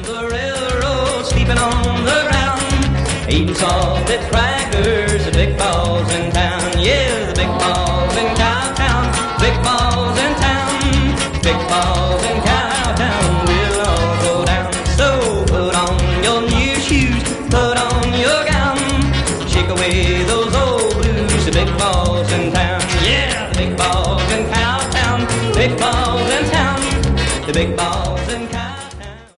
the railroad, sleeping on the ground, eating salted crackers, the big balls in town. Yeah, the big balls in Cowtown, big balls in town, big balls in Cowtown. We'll all go down. So put on your new shoes, put on your gown, shake away those old blues. The big balls in town. Yeah, the big balls in Cowtown, big balls in town, the big balls.